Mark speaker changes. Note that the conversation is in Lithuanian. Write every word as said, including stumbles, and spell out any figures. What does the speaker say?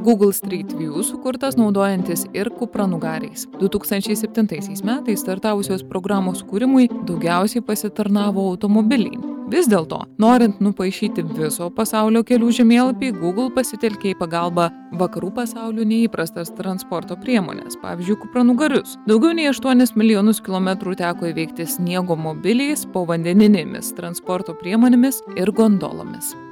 Speaker 1: Google Street View sukurtas naudojantis ir kupranugariais. du tūkstančiai septintaisiais metais startavusios programos kūrimui daugiausiai pasitarnavo automobiliai. Vis dėlto, norint nupaišyti viso pasaulio kelių žemėlapį, Google pasitelkė į pagalbą vakarų pasaulių neįprastas transporto priemonės, pavyzdžiui, kupranugarius. Daugiau nei aštuonis milijonus kilometrų teko įveikti sniego mobiliais, povandeninėmis transporto priemonėmis ir gondolomis.